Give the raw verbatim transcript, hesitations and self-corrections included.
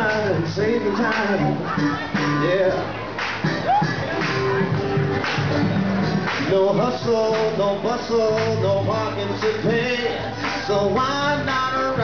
mind, save the time. Yeah. No hustle, no bustle, no parking to pay. So why not